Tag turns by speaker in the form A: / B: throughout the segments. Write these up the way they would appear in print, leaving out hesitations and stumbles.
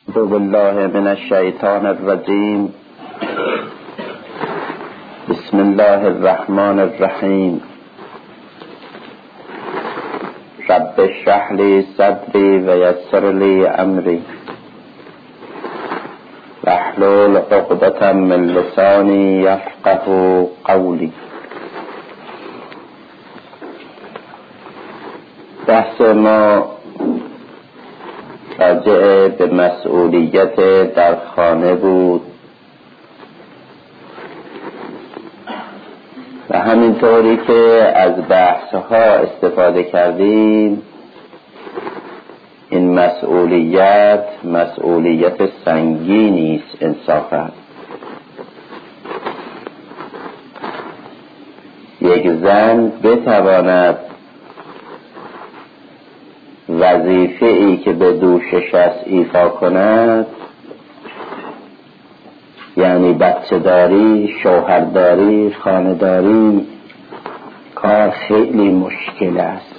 A: أعوذ بالله من الشيطان الرجيم. بسم الله الرحمن الرحيم. رب اشرح لي صدري ويسر لي أمري واحلل عقدة من لساني يفقه قولي. بحث ما راجع به مسئولیت در خانه بود و همینطوری که از بحث‌ها استفاده کردیم، این مسئولیت سنگینی است انصافا. یک زن بتواند وظیفه‌ای که به دوشش است ایفا کند، یعنی بچه‌داری، شوهرداری، خانه‌داری، کار خیلی مشکل است.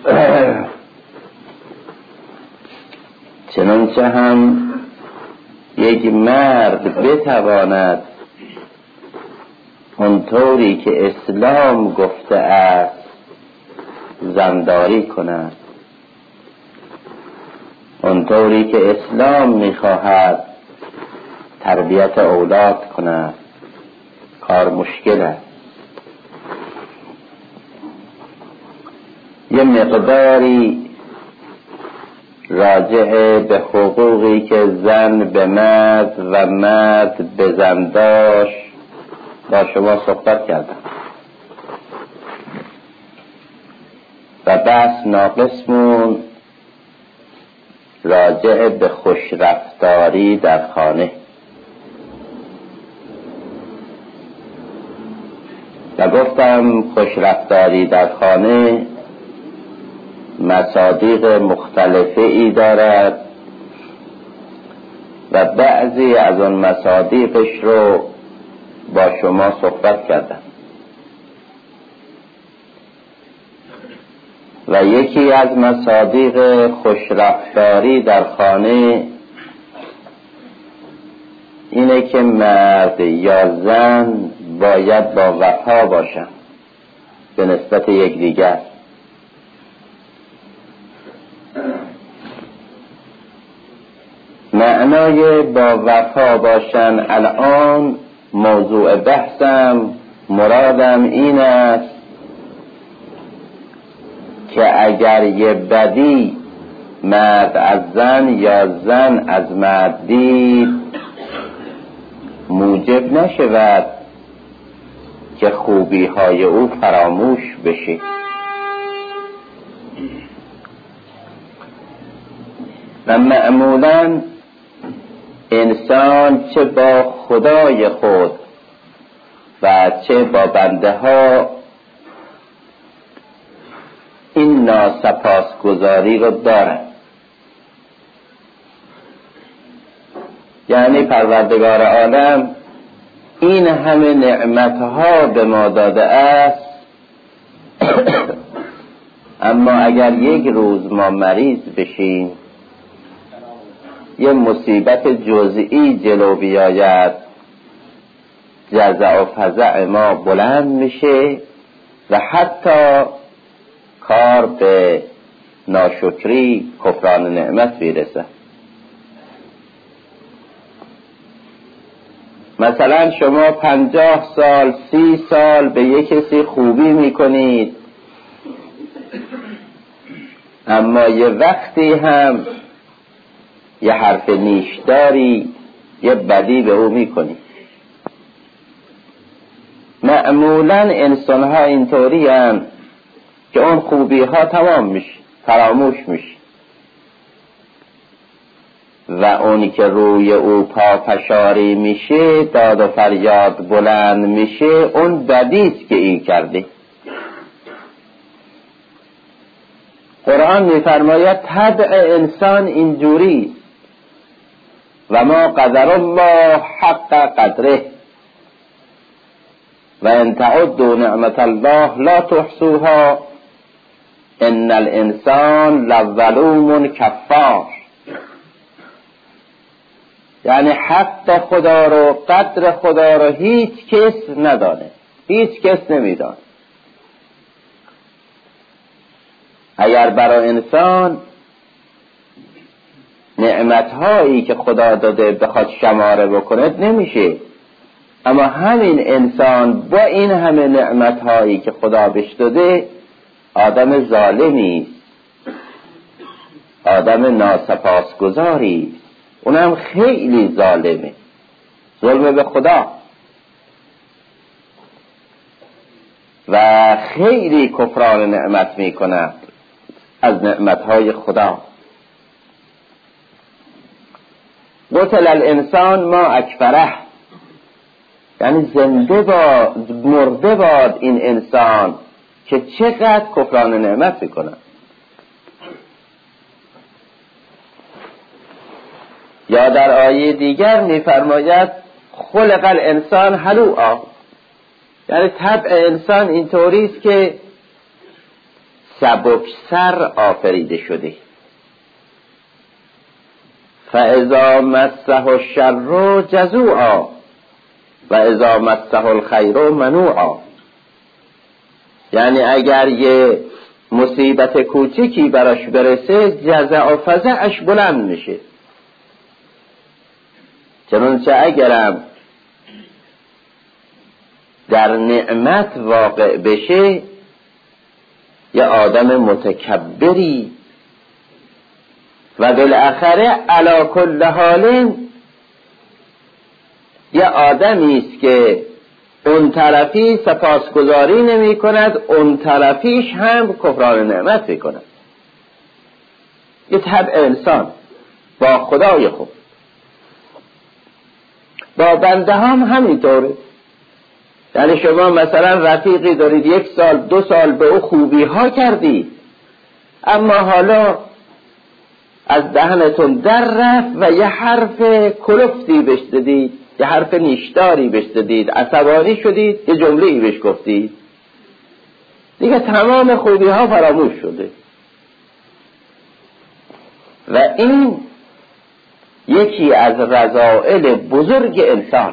A: چنانچه هم یک مرد بتواند اونطوری که اسلام گفته است زنداری کند، اونطوری که اسلام میخواهد تربیت اولاد کند، کار مشکل است. یه مقداری راجع به حقوقی که زن به مرد و مرد به زن داشت با شما صحبت کردم و بحث ناقصمون راجع به خوشرفتاری در خانه و گفتم خوشرفتاری در خانه مصادیق مختلفی دارد و بعضی از آن مصادیقش رو با شما صحبت کردم و یکی از مصادیق خوشرفتاری در خانه اینه که مرد یا زن باید با وفا باشن به نسبت یکدیگر. معنای با وفا باشن الان موضوع بحثم، مرادم این است که اگر یه بدی مرد از زن یا زن از مرد دید، موجب نشود که خوبی های او فراموش بشه. و معمولاً انسان چه با خدای خود و چه با بنده ها این ناسپاسگزاری رو دارن. یعنی پروردگار عالم این همه نعمتها به ما داده است اما اگر یک روز ما مریض بشیم، یه مصیبت جزئی جلو بیاید، جزع و فزع ما بلند میشه و حتی کار به ناشکری، کفران نعمت میرسه. مثلا شما 50 سال 30 سال به یک کسی خوبی میکنید، اما یه وقتی هم یه حرف نیشداری، یه بدی به او میکنید. معمولا انسان ها اینطوری هستند که اون خوبی ها تمام میشه، فراموش میشه و اونی که روی او پافشاری میشه، داد و فریاد بلند میشه، اون بدیست که این کرده. قرآن میفرماید طبع انسان اینجوری و ما قدر الله حق قدره و ان تعدوا نعمت الله لا تحصوها ان الانسان لظلوم کفار. یعنی حق خدا رو، قدر خدا رو هیچ کس ندانه، هیچ کس نمیدانه. اگر برای انسان نعمتهایی که خدا داده بخواد شماره بکنه نمیشه، اما همین انسان با این همه نعمتهایی که خدا بهش داده آدم ظالمی، آدم ناسپاسگزاری، اونم خیلی ظالمه، ظلم به خدا و خیلی کفران نعمت میکند از نعمتهای خدا. قتل الانسان ما اکفره، یعنی زنده باد، مرده باد این انسان که چقدر کفران نعمت میکند. یا در آیه دیگر میفرماید خلق الانسان هلوعا، یعنی طبع انسان اینطوری است که سبکسر آفریده شده. فاذا مسه الشر جزوعا و اذا مسه الخیر منوعا، یعنی اگر یه مصیبت کوچیکی براش برسه جزع و فزعش بلند میشه. چنانچه اگرم در نعمت واقع بشه یه آدم متکبری و بالاخره علی کل حال یه آدمی است که اون طرفی سپاسگزاری نمی کند، اون طرفیش هم کفران نعمت می کند. یه طبع انسان با خدای خوب، با بنده هم همینطوره. یعنی شما مثلا رفیقی دارید 1 سال 2 سال به او خوبی ها کردید، اما حالا از دهنتون در رفت و یه حرف کلفتی بهش دادید، یه حرف نیشداری بهش دادید، عصبانی شدید، یه جمله‌ای بهش گفتید، دیگه تمام خوبی ها فراموش شده. و این یکی از رذائل بزرگ انسان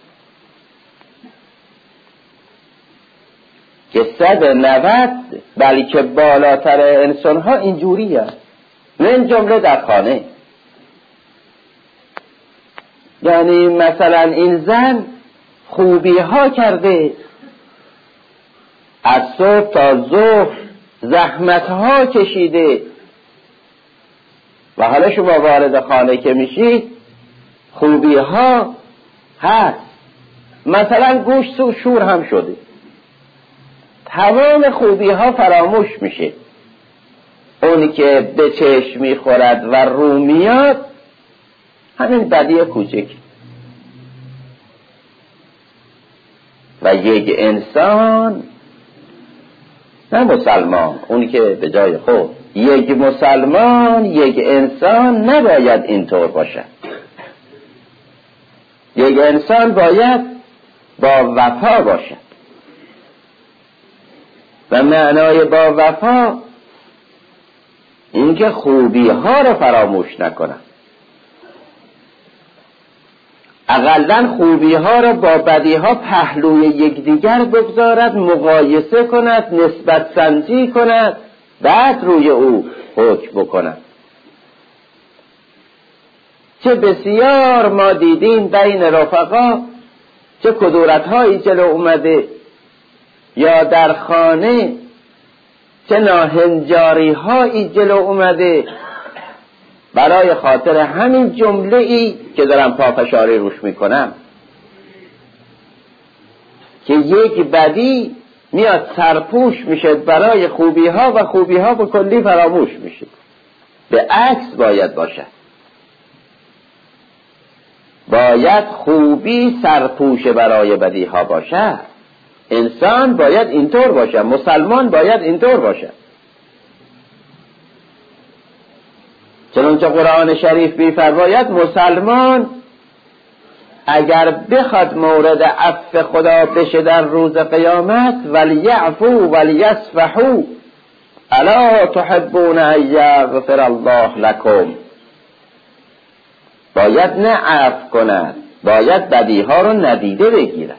A: که 190 بلکه بالاتر انسان ها اینجوری هست، من جمله در خانه. یعنی مثلا این زن خوبی ها کرده، از صبح تا ظهر زحمت ها کشیده و حالا شما وارد خانه که میشید خوبی ها هست، مثلا گوشت و شور هم شده، تمام خوبی ها فراموش میشه. اونی که به چشم میخورد و رو میاد همین بدی کوچک. و یک انسان، نه مسلمان، اونی که به جای خود، یک مسلمان، یک انسان نباید اینطور باشد. یک انسان باید با وفا باشد و معنای با وفا اینکه خوبی ها رو فراموش نکنند، اقلن خوبی ها را با بدی ها پهلوی یکدیگر بگذارد، مقایسه کند، نسبت سنجی کند، بعد روی او حکم بکند. چه بسیار ما دیدیم بین رفقا چه کدورت هایی جلو اومده، یا در خانه چه ناهنجاری هایی جلو اومده برای خاطر همین جمله ای که دارم پافشاری روش میکنم، که یک بدی میاد سرپوش میشه برای خوبی ها و خوبی ها به کلی فراموش میشه. به عکس باید باشد، باید خوبی سرپوش برای بدی ها باشد. انسان باید اینطور باشد، مسلمان باید اینطور باشد. چنانچه قرآن شریف می‌فرماید مسلمان اگر بخواد مورد عفو خدا بشه در روز قیامت، ولیعفو ولیصفحوا الا تحبون ان یغفر الله لكم، باید نه عفو کند، باید بدیها رو ندیده بگیرد.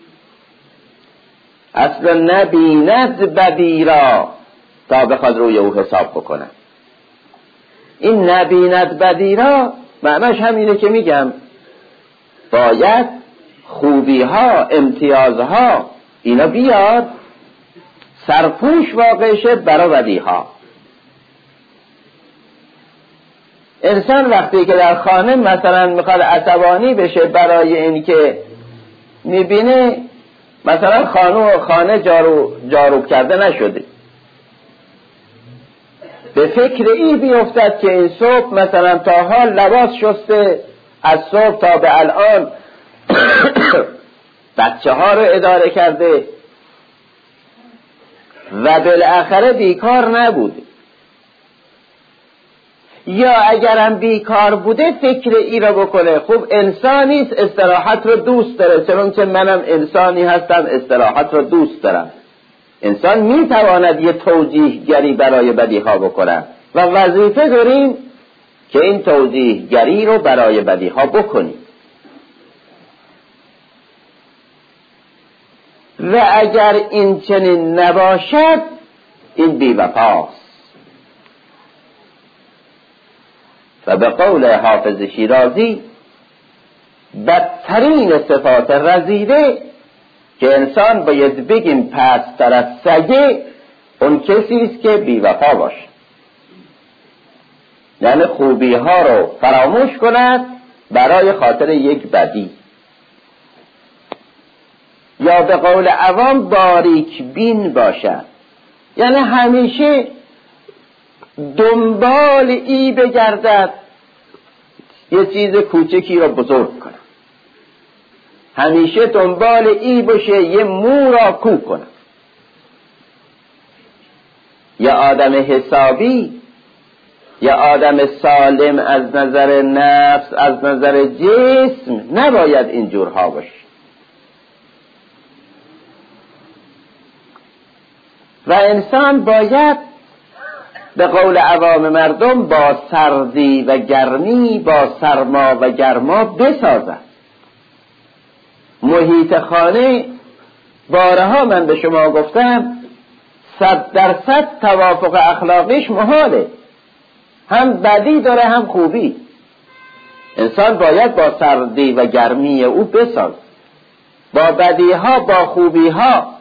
A: اصلا نبیند بدی را تا بخواد روی او حساب بکنه. این نبیند بدی را معناش همینه که میگم باید خوبی ها، امتیازها اینا بیاد سرپوش واقع شه برای بدی ها. انسان وقتی که در خانه مثلا میخواد عصبانی بشه برای این که میبینه مثلا خانه جارو کرده نشده، به فکر این بیفتد که این صبح مثلا تا حال لباس شسته، از صبح تا به الان بچه ها رو اداره کرده و بالاخره بیکار نبوده، یا اگرم بیکار بوده فکر ای را بکنه خوب انسانیست، استراحت رو دوست داره، چون که منم انسانی هستم استراحت رو دوست دارم. انسان میتواند یه توجیه گری برای بدی ها بکنه و وظیفه داریم که این توجیه گری رو برای بدی ها بکنیم. و اگر این چنین نباشد این بی‌وفاست. و به قول حافظ شیرازی بدترین صفات رذیله که انسان باید بگیم پست‌تر از سگه اون کسی است که بی‌وفا باشه، یعنی خوبی ها رو فراموش کند برای خاطر یک بدی، یا به قول عوام باریک بین باشد، یعنی همیشه دنبال ای بگردد یه چیز کوچکی رو بزرگ کنه، همیشه دنبال ای باشه یه مو را کو کنه. یا آدم حسابی، یا آدم سالم از نظر نفس، از نظر جسم نباید اینجورها باشه. و انسان باید به قول عوام مردم با سردی و گرمی، با سرما و گرما بسازد. محیط خانه بارها من به شما گفتم 100% توافق اخلاقیش محاله، هم بدی داره هم خوبی. انسان باید با سردی و گرمی او بساز، با بدی ها با خوبی ها،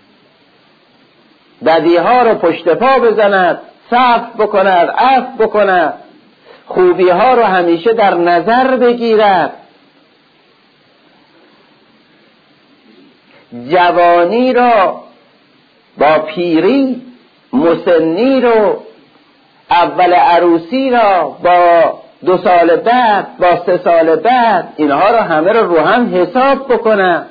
A: بدی ها رو پشت پا بزند، صف بکند، عفو بکند، خوبی ها رو همیشه در نظر بگیرد. جوانی را با پیری، مسنی رو، اول عروسی را با 2 سال بعد، با 3 سال بعد، اینها رو همه رو هم حساب بکنه.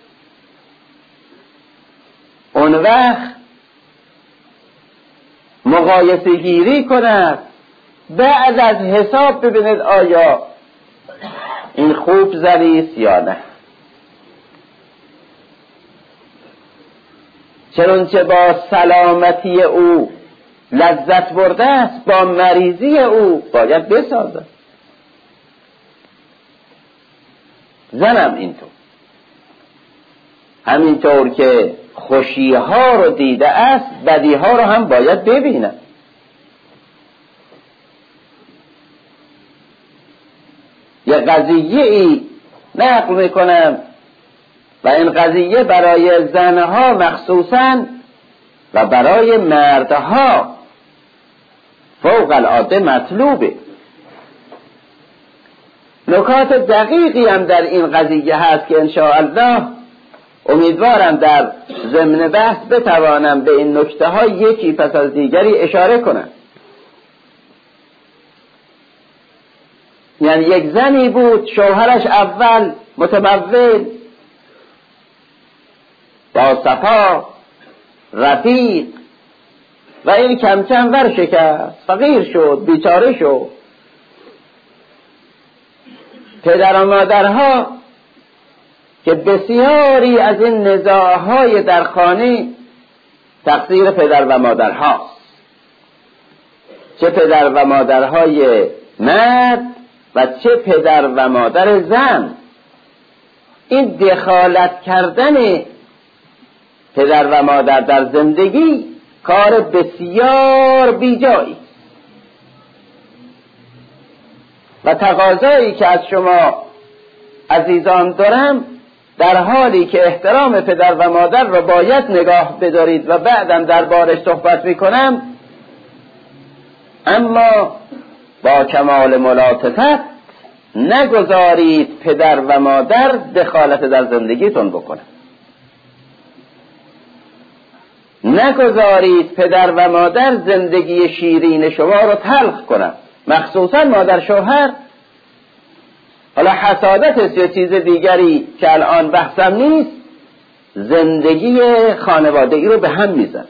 A: اون وقت مقایسه گیری کند، بعد از حساب ببینید آیا این خوب زریست یا نه. چنانچه با سلامتی او لذت برده است، با مریضی او باید بسازد. زنم اینطور، همینطور که خوشی ها رو دیده است بدی ها رو هم باید ببیند. یه قضیه ای نقل میکنم و این قضیه برای زنها مخصوصا و برای مردها فوق العاده مطلوبه. نکات دقیقی هم در این قضیه هست که انشاءالله امیدوارم در ضمن بحث بتوانم به این نکته ها یکی پس از دیگری اشاره کنم. یعنی یک زنی بود شوهرش اول متمول، با صفا، رفیق، و این کم کم ورشکست، فقیر شد، بیچاره شد. پدر و مادرها که بسیاری از این نزاعهای در خانه تقصیر پدر و مادرهاست، چه پدر و مادرهای مرد و چه پدر و مادر زن. این دخالت کردن پدر و مادر در زندگی کار بسیار بیجایی و تقاضایی که از شما عزیزان دارم در حالی که احترام پدر و مادر را باید نگاه بدارید و بعدم دربارش صحبت میکنم، اما با کمال ملاطفت نگذارید پدر و مادر دخالت در زندگیتون بکنن. نگذارید پدر و مادر زندگی شیرین شما رو تلخ کنن، مخصوصا مادر شوهر. حالا حسادت است یا چیز دیگری که الان بحثم نیست، زندگی خانوادگی رو به هم میزن.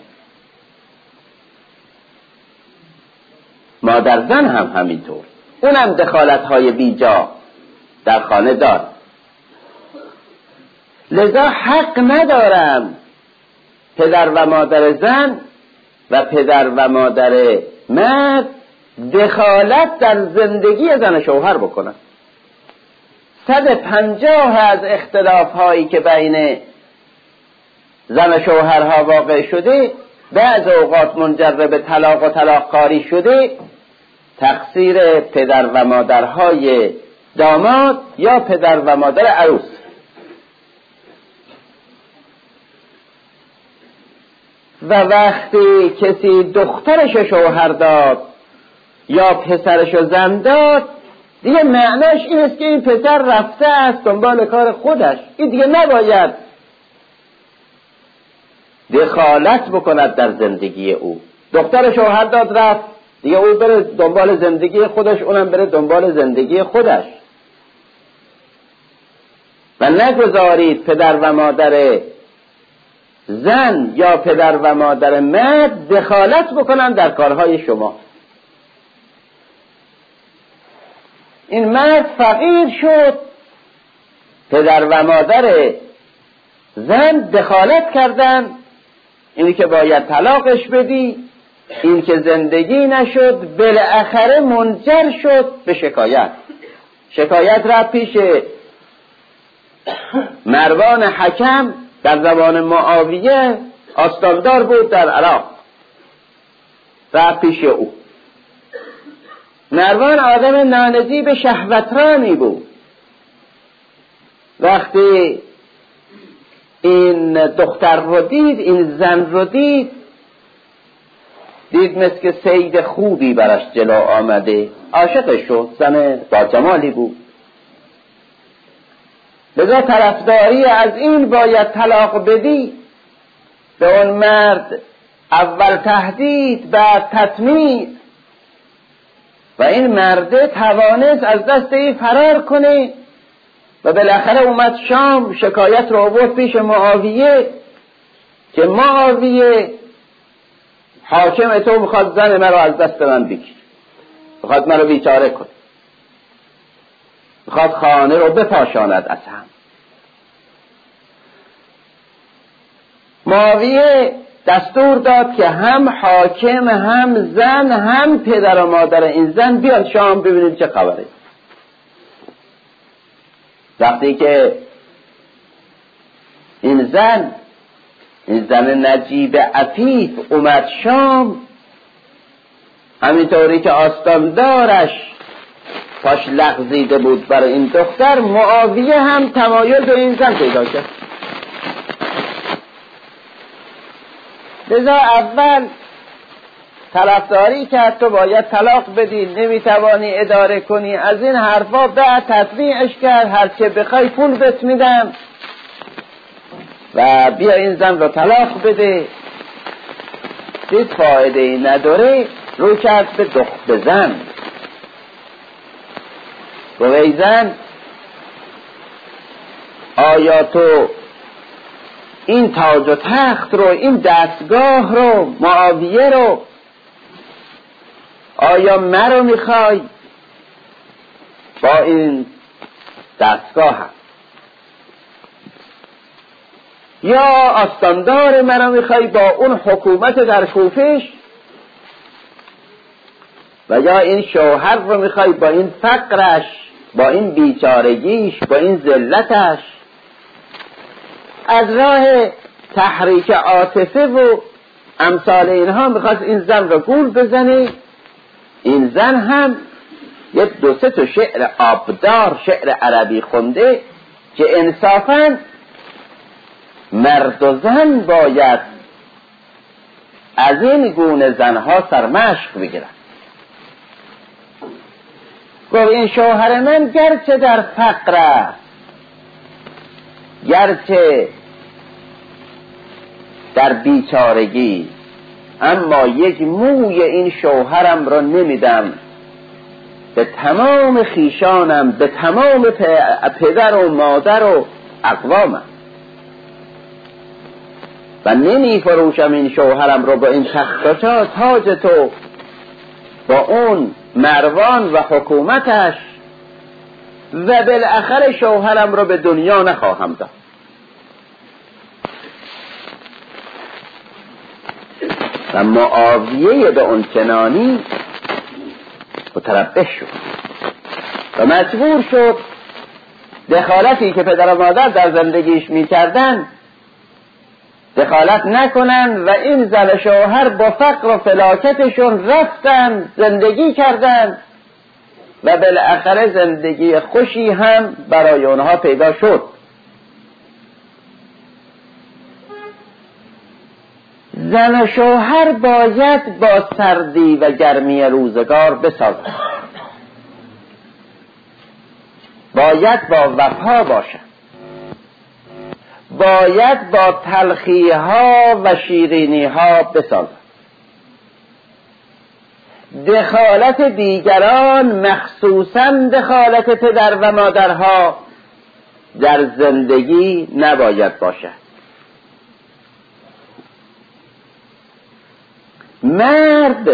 A: مادر زن هم همینطور، اونم دخالت‌های بیجا در خانه دار. لذا حق ندارم پدر و مادر زن و پدر و مادر مرد دخالت در زندگی زن شوهر بکنن. 150 از اختلاف‌هایی که بین زن و شوهرها واقع شده، بعض اوقات منجر به طلاق و طلاق‌کاری شده، تقصیر پدر و مادرهای داماد یا پدر و مادر عروس. و وقتی کسی دخترش شوهر داد یا پسرش زن داد، دیگه معناش این است که این پسر رفته است دنبال کار خودش، این دیگه نباید دخالت بکند در زندگی او. دختر شوهر داد رفت، دیگه او بره دنبال زندگی خودش، اونم بره دنبال زندگی خودش. و نگذارید پدر و مادر زن یا پدر و مادر مرد دخالت بکنن در کارهای شما. این مرد فقیر شد، پدر و مادر زن دخالت کردن، اینی که باید طلاقش بدی، این که زندگی نشد، بالاخره منجر شد به شکایت. شکایت رفت پیش مروان حکم، در زمان معاویه آستاندار بود در عراق، رفت پیش او. مروان آدم نانزیب شهوترانی بود. وقتی این دختر رو دید، این زن رو دید مثل که صید خوبی براش جلو آمده، عاشقش شد. زن با جمالی بود. لذا طرفداری از این باید طلاق بدی، به اون مرد اول تهدید بعد تطمیع، و این مرده توانست از دست این فرار کنه و بالاخره اومد شام، شکایت رو آورد پیش معاویه که معاویه، حاکم تو میخواد زن من رو از دست من بگیر، میخواد من رو بیچاره کنه، میخواد خانه رو بپاشاند از هم. معاویه دستور داد که هم حاکم هم زن هم پدر و مادر این زن بیان شام ببینید چه خبره. وقتی که این زن نجیب عفیف اومد شام، همینطوری که آستاندارش پاش لغزیده بود برای این دختر، معاویه هم تمایل به این زن پیدا کرد. لذا اول طرفداری کرد تو باید طلاق بدی، نمیتوانی اداره کنی، از این حرفا. بعد تطمیعش کرد، هرچه بخوای پول بهت میدم و بیا این زن رو طلاق بده. هیچ فایده ای نداره، رو کرد به زن. گوی زن، آیا تو این تاج و تخت رو، این دستگاه رو، معاویه رو، آیا مرا میخوای با این دستگاه هم، یا آستاندار مرا میخوای با اون حکومت در کوفش؟ و یا این شوهر رو میخوای با این فقرش، با این بیچارگیش، با این ذلتش از راه تحریک عاطفه و امثال اینها میخواست این زن رو گول بزنه. این زن هم یه 2-3 تا شعر آبدار، شعر عربی خونده که انصافاً مرد و زن باید از این گونه زنها سرمشق بگیرن. گفت این شوهر من گرچه در فقر است، گرچه در بیچارگی، اما یک موی این شوهرم را نمیدم به تمام خیشانم، به تمام پدر و مادر و اقوامم، و نمی فروشم این شوهرم رو با این تخت تاج تو، با اون مروان و حکومتش، و بالاخره شوهرم رو به دنیا نخواهم داد. و معاویه به اون چنانی متربش شد و مجبور شد دخالتی که پدر و مادر در زندگیش میکردن دخالت نکنن و این زن شوهر با فقر و فلاکتشون رفتن زندگی کردن و بالاخره زندگی خوشی هم برای اونها پیدا شد. زن و شوهر باید با سردی و گرمی روزگار بسازند، باید با وفا باشند، باید با تلخی ها و شیرینی ها بسازند. دخالت دیگران، مخصوصاً دخالت پدر و مادرها، در زندگی نباید باشد. مرد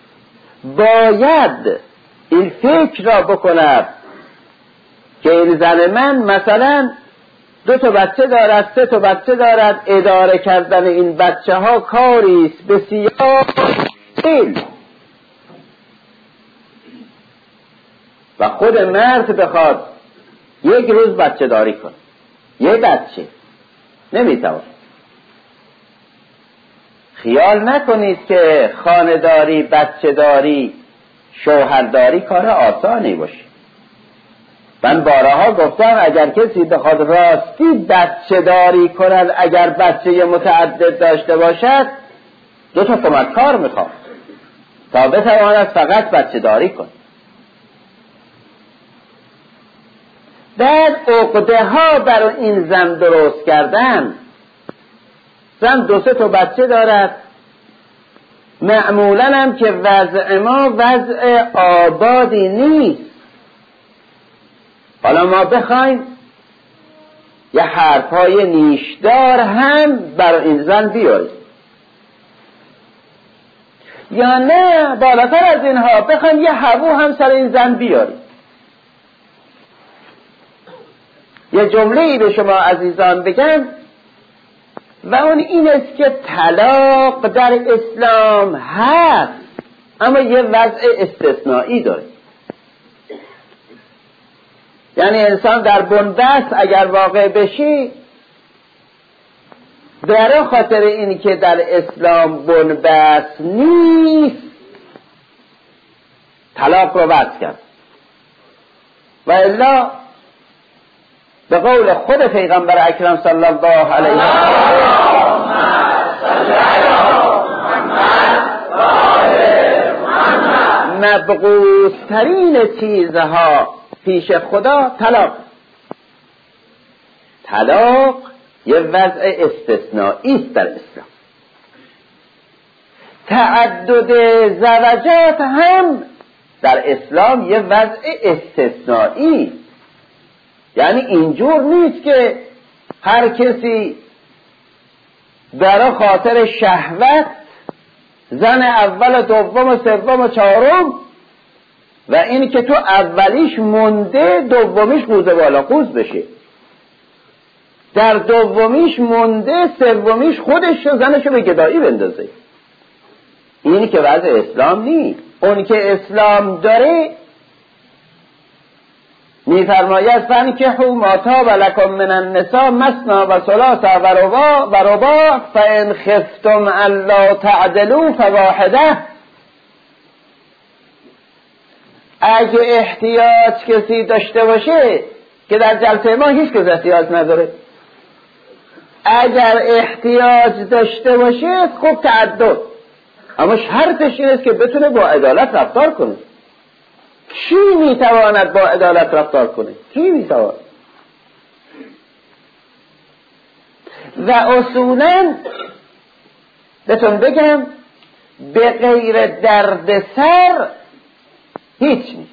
A: باید این فکر را بکند که این زن من مثلا 2 تا بچه دارد، 3 تا بچه دارد، اداره کردن این بچه ها کاریست بسیار مشکل و خود مرد بخواد یک روز بچه داری کنه، یه بچه نمیتواند. خیال نکنید که خانه‌داری، بچه داری، شوهرداری کار آسانی باشه. من بارها گفتم اگر کسی بخواد راستی بچه داری کند، اگر بچه متعدد داشته باشد 2 تا کمککار میخواد تا بتواند فقط بچه داری کند. بعد عقده ها بر این زن درست کردن. زن 2-3 تا بچه دارد، معمولاً هم که وضع ما وضع آبادی نیست. حالا ما بخوایم یه حرفهای نیشدار هم بر این زن بیاریم، یا نه بالاتر از اینها بخوایم یه هوو هم سر این زن بیاریم. یه جمله‌ای به شما عزیزان بگم و اون این است که طلاق در اسلام هست، اما یه وضع استثنایی داره. یعنی انسان در بنبست اگر واقع بشی، برای خاطر این که در اسلام بنبست نیست طلاق رو بس کرد، و الا به قول خود پیغمبر اکرم صلی الله علیه و مبغوث ترین چیزها پیش خدا طلاق یه وضع استثنایی است در اسلام. تعدد زوجات هم در اسلام یه وضع استثنایی، یعنی اینجور نیست که هر کسی برای خاطر شهوت زن اول و دوم و سوم و چهارم، و این که تو اولیش مونده دومیش قوزه بالا قوز بشه، در دومیش مونده سومیش خودش زنشو به گدایی بندازه. این که وضع اسلام نیست. اون که اسلام داره میفرماید فانکحوا ما طاب لکم من النساء مثنی و ثلاث و رباع فان خفتم الا تعدلوا فواحده. اگه احتیاج کسی داشته باشه، که در جلسه ما هیچ کس احتیاج نداره، اگر احتیاج داشته باشه خوب تعدد، اما شرطش این است که بتونه با عدالت رفتار کنه. کی میتواند با عدالت رفتار کنه؟ کی میتواند؟ و اصولا بهتون بگم به غیر دردسر هیچ نیست.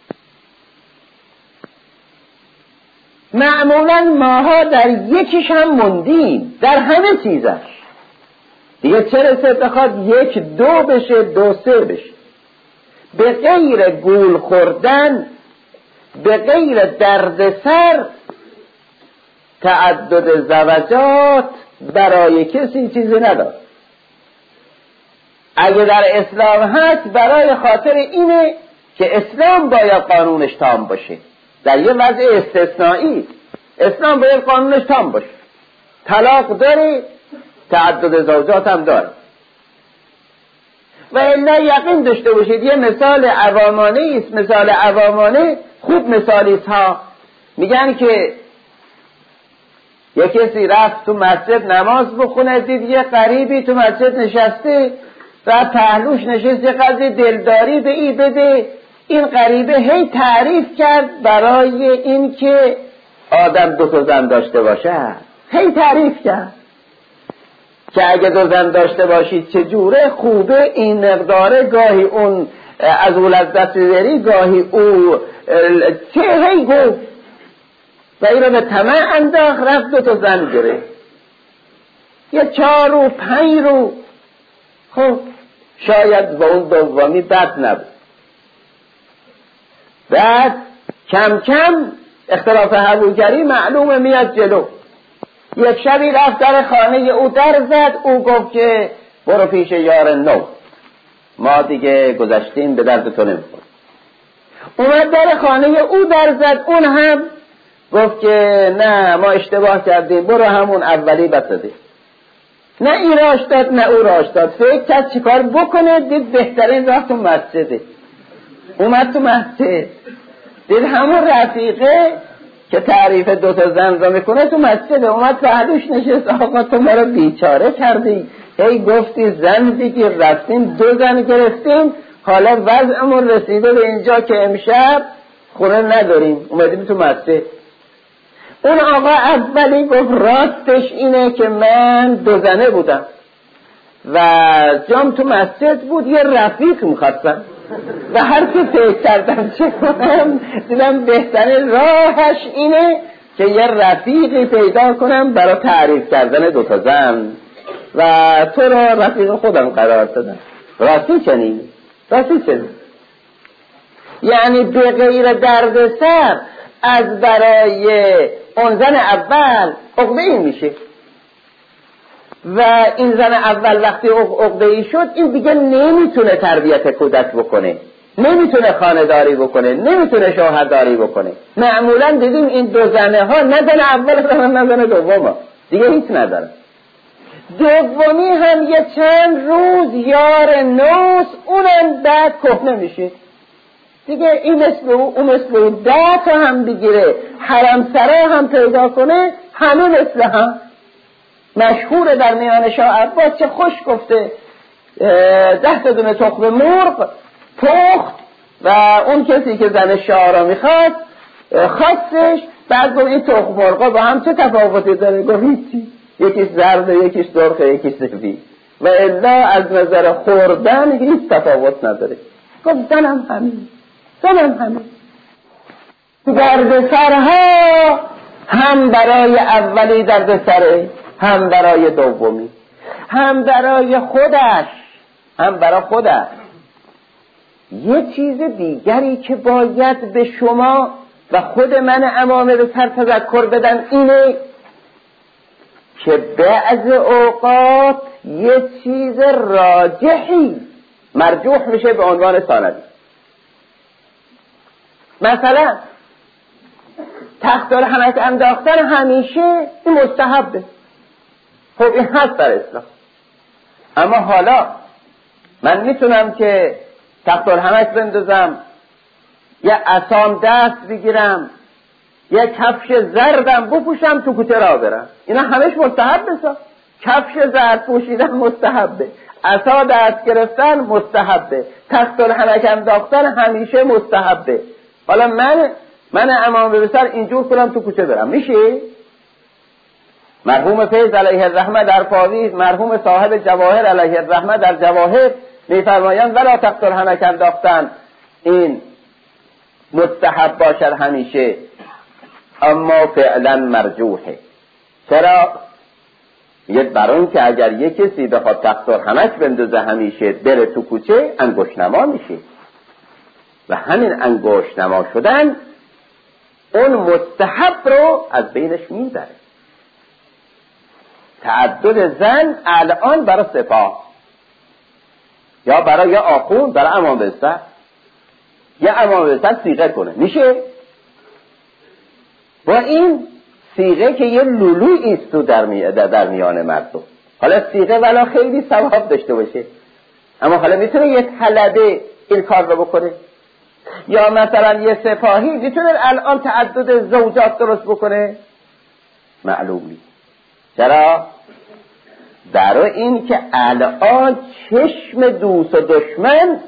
A: معمولا ماها در یکیش هم موندیم، در همه چیزش دیگه چه رسه بخواد یک دو بشه، دو سه بشه. به غیر گول خوردن، به غیر دردسر تعدد زوجات برای کسی چیزی نداره. اگه در اسلام هست برای خاطر اینه که اسلام باید قانونش تام باشه. در یه وضع استثنایی اسلام باید قانونش تام باشه. طلاق داره، تعدد زوجات هم داره. و الا یقین داشته باشید یه مثال عوامانه است. مثال عوامانه خوب مثالی است ها. میگن که یه کسی رفت تو مسجد نماز بخونه، دید یه غریبی تو مسجد نشسته، رفت پهلوش نشست، یه قضیه دلداری به ای بده. این غریبه هی تعریف کرد برای این که آدم دو تا زن داشته باشه، هی تعریف کرد که اگه دو زن داشته باشید چجوره خوبه، این مقداره، گاهی اون از اون لذت ببری، گاهی او چه هی گفت و این رو به طمع انداخت، رفت دو تا زن گره، یه 4 و 5 رو. خب شاید با اون دومی بد نبود. بعد کم کم اختلاف هووگری معلومه میاد جلو. یک شبی رفت در خانه او در زد، او گفت که برو پیش یار نو، ما دیگه گذشتیم، به درد تو نمیخوره. اومد در خانه او در زد، اون هم گفت که نه ما اشتباه کردیم، برو همون اولی بسده. نه این راش داد نه او راش داد، فکر کرد چیکار بکنه، دید بهترین راه تو مسجده. اومد تو مسجد، دید همون رفیقه که تعریف دو تا زن را میکنه تو مسجد، اومد پهلوش نشست. آقا تو ما رو بیچاره کردی، هی گفتی زن دیگه، رفتیم 2 زن گرفتیم، حالا وضعمون رسیده به اینجا که امشب خونه نداریم، اومدیم تو مسجد. اون آقا اولی گفت راستش اینه که من 2 زنه بودم و جام تو مسجد بود، یه رفیق میخواستم و هر که فکر کردم چه کنم، دیدم بهترین راهش اینه که یه رفیقی پیدا کنم برای تعریف کردن 2 تا زن و تو را رفیق خودم قرار دادم. راستی چنین، راستی چنین. یعنی به غیر دردسر از برای اون زن اول عقده ای میشه و این زن اول وقتی عقده ای شد، این دیگه نمیتونه تربیت کودک بکنه، نمیتونه خانه‌داری بکنه، نمیتونه شوهرداری بکنه. معمولا دیدیم این 2 زنه ها، نه زن اول نه زن دوم، دیگه هیچ نداره. دومی هم یه چند روز یار نوست، اونم بعد کهنه میشه دیگه، این مثل او مثل او، 10 تا هم بگیره، حرم سرا هم پیدا کنه، همه مثل هم. مشهور در میان شاه عباس چه خوش گفته 10 تا دونه تخم مرغ پخت و اون کسی که زن شاه را میخواد خواستش، بعد گفت این تخم مرغا با هم چه تفاوتی داره؟ گفت هیچی، یکیش زرد یکیش سرخه یکیش سفید و الا از نظر خوردن هیچ تفاوت نداره. گفت زنم همین، زنم همین. دردسرها هم برای اولی دردسره، هم برای دومی، هم برای خودش، هم برای خودش. یه چیز دیگری که باید به شما و خود من امامه به سر تذکر بدم اینه که بعض اوقات یه چیز راجحی مرجوح میشه به عنوان ثانوی. مثلا تخت الحنک انداختن همیشه این مستحبه، خب این هست در اسلام. اما حالا من میتونم که تخت الحنک بندازم، یه عصام دست بگیرم، یه کفش زردم بپوشم تو کوچه راه برم، اینا همش مستحبه. کفش زرد پوشیدن مستحبه، عصا دست گرفتن مستحبه، تخت الحنک انداختن همیشه مستحبه. حالا من امام به سر اینجور کنم تو کوچه برم، میشه؟ مرحوم فیض علیه الرحمه در فاویز، مرحوم صاحب جواهر علیه الرحمه در جواهر میفرمایند ولا تخت الحنک انداختن این مستحب باشد همیشه، اما فعلا مرجوحه. چرا؟ یه برون که اگر یک کسی بخواد تخت الحنک بندازه همیشه بره تو کوچه، انگشت نما میشه و همین انگشت نما شدن اون مستحب رو از بینش میبره. تعدد زن الان برای سپاه یا برای یه آخوند، برای امام بستر، یه امام بستر صیغه کنه، میشه؟ و این صیغه که یه لولوی ایستو در میان مردم، حالا صیغه ولا خیلی ثواب داشته باشه، اما حالا میتونه یه طلبه این کار رو بکنه، یا مثلا یه سپاهی میتونه الان تعدد زوجات درست بکنه؟ معلوم نیست. چرا؟ برای این که الان چشم دوست و دشمن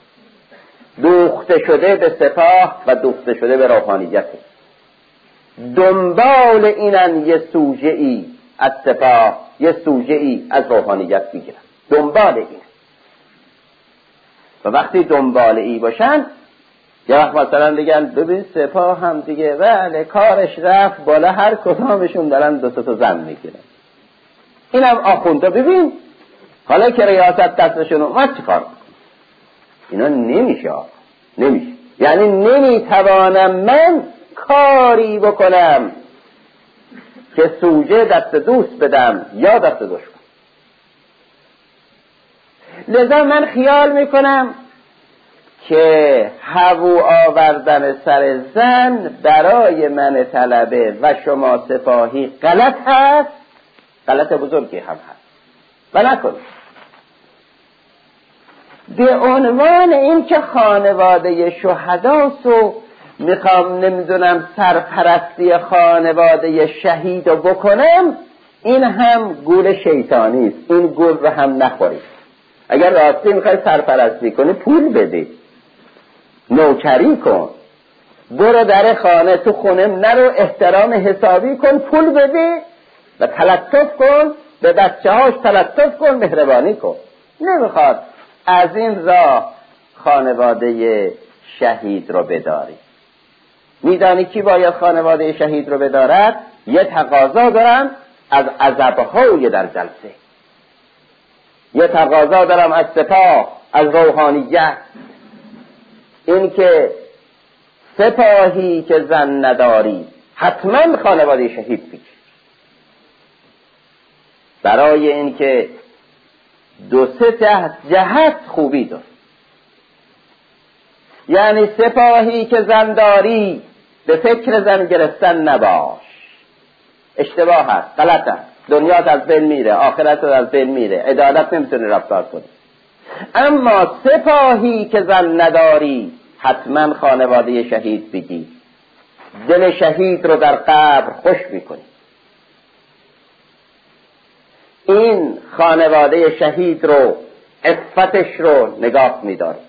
A: دوخته شده به سپاه و دوخته شده به روحانیت، دنبال اینن یه سوژه ای از سپاه، یه سوژه ای از روحانیت بگیرن، دنبال این. و وقتی دنبال ای باشن یه وقت مثلا بگن ببین سپاه هم دیگه بله کارش رفت بالا، هر کدامشون دارن دو تا زن میگیرن، اینم آخونده ببین حالا که ریاست دستشون اومد چی کار؟ اینا نمیشه، نمیشه. یعنی نمیتوانم من کاری بکنم که سوژه دست دوست بدم یا دست دشمن. لذا من خیال میکنم که هوو آوردن سر زن برای من طلبه و شما سپاهی غلط هست، غلط بزرگی هم هست و نکنید. به عنوان این که خانواده شهداست و میخوام نمیدونم سرپرستی خانواده شهید رو بکنم، این هم گول شیطانی است، این گول رو هم نخورید. اگر راستی میخوای سرپرستی کنی پول بده، نوکری کن، برو در خانه تو خونه نرو، احترام حسابی کن، پول بده و تلطف کن، به بچه هاش تلطف کن، مهربانی کن. نمیخواد از این راه خانواده شهید رو بداری. میدانی کی باید خانواده شهید رو بدارد؟ یه تقاضا دارم از عزبهای در جلسه، یه تقاضا دارم از سپاه، از روحانیت، این که سپاهی که زن نداری حتما خانواده شهید بگیر، برای این که دو سه جهت خوبی داره. یعنی سپاهی که زن داری به فکر زن گرفتن نباش، اشتباه هست، غلط هست، دنیات از بین میره، آخرت از بین میره، عدالت نمیتونی رفتار کنی. اما سپاهی که زن نداری حتما خانواده شهید بگیر، دل شهید رو در قبر خوش میکنی. این خانواده شهید رو، عفتش رو نگاه میداری.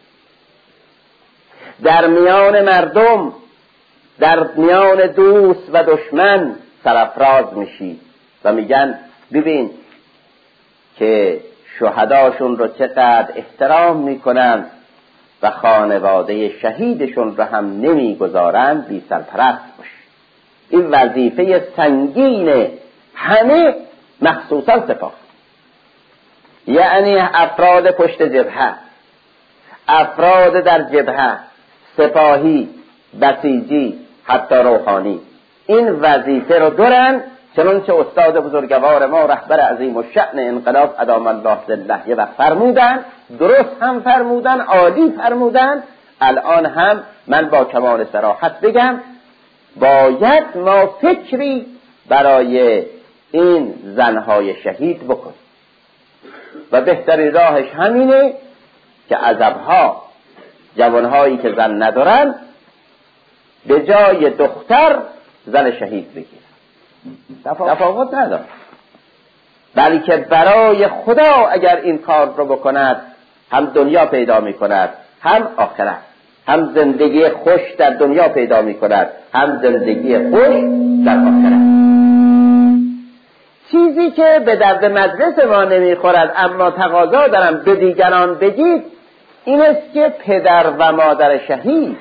A: در میان مردم، در میان دوست و دشمن سرافراز میشی و میگن ببین که شهداشون رو چقدر احترام میکنن و خانواده شهیدشون رو هم نمیگذارن بی سرپرست باش. این وظیفه سنگین همه، مخصوصا سپاه، یعنی افراد پشت جبهه، افراد در جبهه، سپاهی، بسیجی، حتی روحانی، این وظیفه رو دارن چنانچه استاد بزرگوار ما رهبر عظیم الشأن انقلاب ادام الله ظله یه وقت فرمودن، درست هم فرمودن، عالی فرمودن. الان هم من با کمال صراحت بگم باید ما فکری برای این زنهای شهید بکنیم و بهترین راهش همینه که عزبها، جوانهایی که زن ندارن، به جای دختر زن شهید بگیرن. تفاوت نداره، بلکه برای خدا اگر این کار رو بکند هم دنیا پیدا می کند هم آخرت، هم زندگی خوش در دنیا پیدا می کند هم زندگی خوش در آخرت. چیزی که به درد مجلس ما نمی خورد اما تقاضا دارم به دیگران بگید این است که پدر و مادر شهید،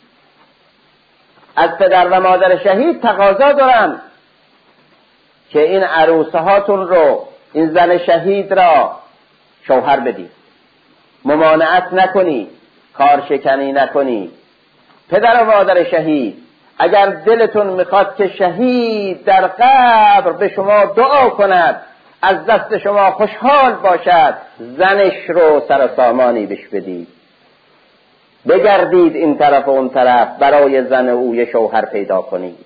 A: از پدر و مادر شهید تقاضا دارم که این عروسه هاتون رو، این زن شهید را شوهر بدید، ممانعت نکنید، کارشکنی نکنید. پدر و مادر شهید اگر دلتون میخواد که شهید در قبر به شما دعا کند، از دست شما خوشحال باشد، زنش رو سر سامانی بش بدید، بگردید این طرف و اون طرف برای زن او یه شوهر پیدا کنید.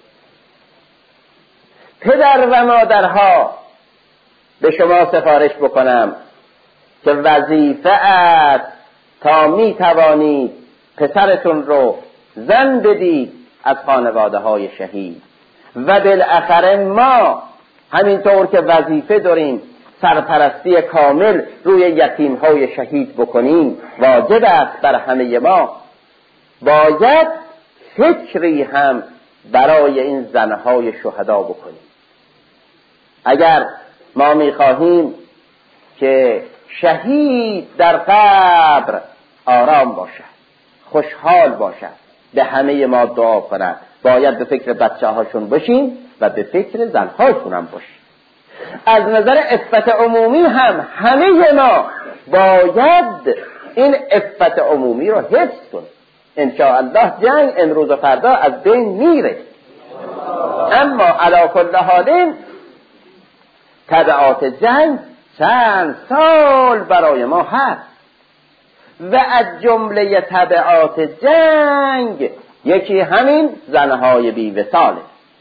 A: پدر و مادرها به شما سفارش بکنم که وظیفه است تا می توانید پسرتون رو زن بدید از خانواده های شهید و بالاخره ما همینطور که وظیفه داریم سرپرستی کامل روی یتیم های شهید بکنیم، واجب است بر همه ما باید فکری هم برای این زنهای شهدا بکنیم. اگر ما میخواهیم که شهید در قبر آرام باشد، خوشحال باشد، به همه ما دعا کند، باید به فکر بچه هاشون باشیم و به فکر زنهاشون هم باشیم. از نظر عفت عمومی هم همه ما باید این عفت عمومی رو حفظ کنیم. انشاءالله جنگ امروز و فردا از بین میره، اما علی کل حال تبعات جنگ چند سال برای ما هست و از جمله تبعات جنگ یکی همین زنهای بی‌وصاله.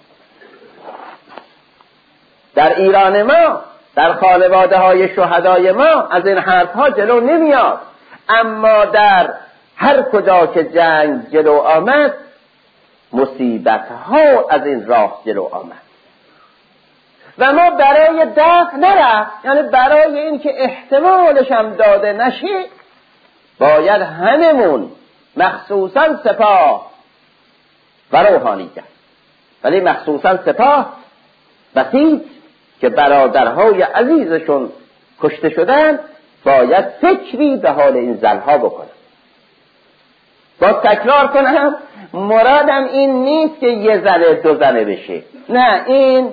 A: در ایران ما، در خانواده های شهدای ما از این حرف ها جلو نمیاد، اما در هر کجا که جنگ جلو آمد مصیبت ها از این راه جلو آمد و ما برای دفع نرفت، یعنی برای این که احتمالش هم داده نشه باید هممون مخصوصا سپاه و روحانیت، ولی مخصوصا سپاه بسیط که برادرهای عزیزشون کشته شدن باید فکری به حال این زنها بکنن. باز تکرار کنم، مرادم این نیست که یه زنه دو زنه بشه، نه، این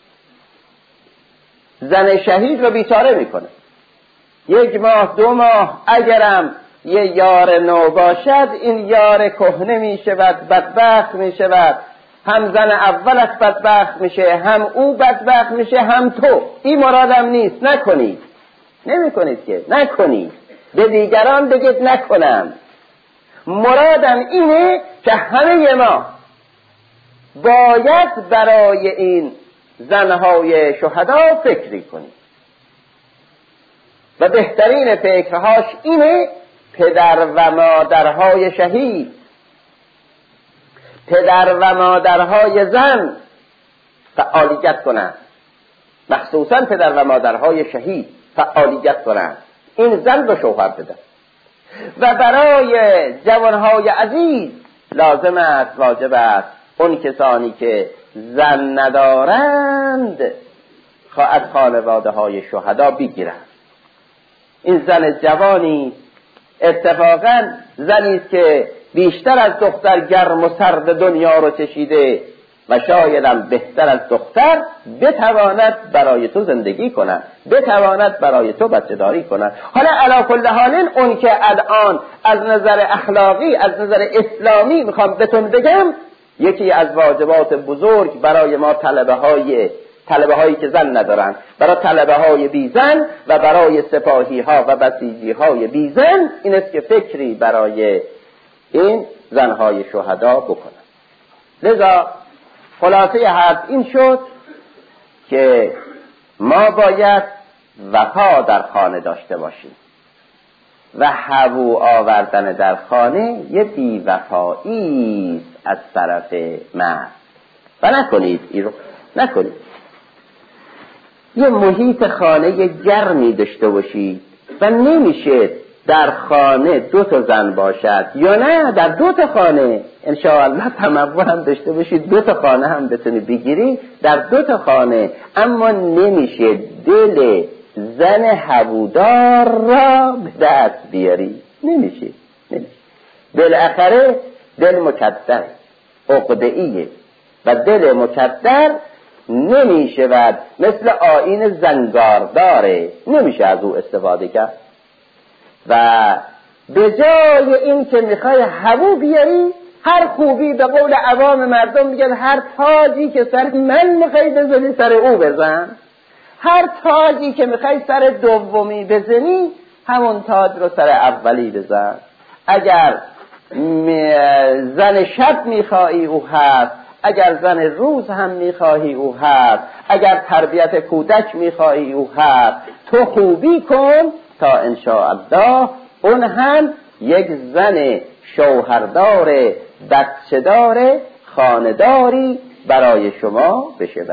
A: زن شهید رو بیچاره میکنه. 1 ماه 2 ماه اگرم یه یار نو باشد این یار کهنه میشود، بدبخت میشود، هم زن اولش بدبخت میشه، هم او بدبخت میشه، هم تو. این مرادم نیست، نکنید. نمیکنید که نکنید، به دیگران بگید نکنم. مرادم اینه که همه ما باید برای این زنهای شهدا فکری کنیم و بهترین فکرهاش اینه پدر و مادرهای شهید، پدر و مادرهای زن فعالیت کنند، مخصوصا پدر و مادرهای شهید فعالیت کنند، این زن رو شوهر بدن. و برای جوانهای عزیز لازم است، واجب است اون کسانی که زن ندارند از خانواده های شهدا بگیرند. این زن جوانی اتفاقا زنی است که بیشتر از دختر گرم و سرد دنیا رو چشیده و شایدم بهتر از دختر بتواند برای تو زندگی کند، بتواند برای تو بچه داری کند. حالا علی کل حال اون که الان از نظر اخلاقی، از نظر اسلامی میخوام بهتون بگم، یکی از واجبات بزرگ برای ما طلبه های طلبه هایی که زن ندارن، برای طلبه های بیزن و برای سپاهی ها و بسیجی های بیزن این است که فکری برای این زنهای شهدا بکنن. لذا خلاصه حرف این شد که ما باید وفا در خانه داشته باشیم و هوو آوردن در خانه یه بی‌وفایی است از طرف مرد و نکنید این رو نکنید. یه محیط خانه گرمی داشته باشید و نمیشه در خانه 2 زن باشد، یا نه در 2 خانه انشاءالله تمول هم داشته باشید 2 خانه هم بتونی بگیری در 2 خانه، اما نمیشه دل زن هوودار را به دست بیاری. نمیشه. بالاخره دل مکدر عقده‌ایه و دل مکدر نمیشه و مثل آیین زنگارداره، نمیشه از او استفاده کرد. و به جای این که میخوای هوو بیاری، هر خوبی به قول عوام مردم میگن هر تاجی که سر من میخوای بزنی سر او بزن، هر تاجی که میخوای سر دومی بزنی همون تاج رو سر اولی بزن. اگر زن شب میخوایی او هست، اگر زن روز هم میخواهی او هست، اگر تربیت کودک میخواهی او هست، تو خوبی کن تا انشاءالله اون هم یک زن شوهردار بچه‌دار خانداری برای شما بشه.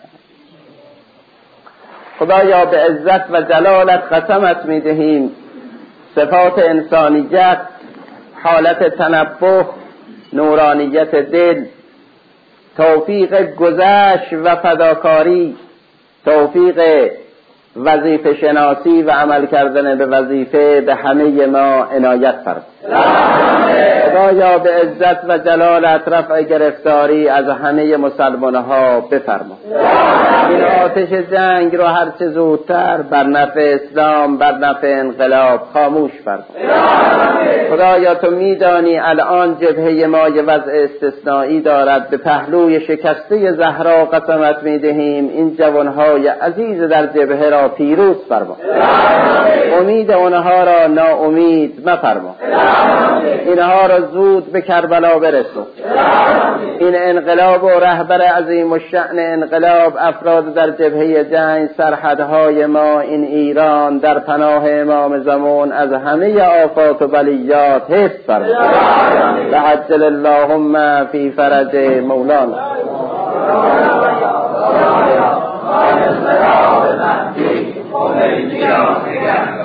A: خدایا به عزت و جلالت قسمت میدهیم صفات انسانیت، حالت تنبه، نورانیت دل، توفیق گذشت و فداکاری، توفیق وظیفه شناسی و عمل کردن به وظیفه به همه ما عنایت فرما. خدایا به عزت و جلالت رفع گرفتاری از همه مسلمان ها بفرما. این آتش جنگ رو هر چه زودتر بر نفع اسلام، بر نفع انقلاب خاموش فرما. خدایا تو میدانی الان جبهه ما یه وضع استثنایی دارد، به پهلوی شکسته زهرا قسمت میدهیم این جوانهای عزیز در جبهه را پیروز فرما. امید اونها را ناامید مفرما. اینها را زود به کربلا برسون. این انقلاب و رهبر عظیم الشأن انقلاب، افراد در جبهه جنگ، سرحدهای ما این ایران در پناه امام زمان از همه آفات و بلیات حفظ فرما. لعجل اللهم فی فرج مولانا.
B: خمینی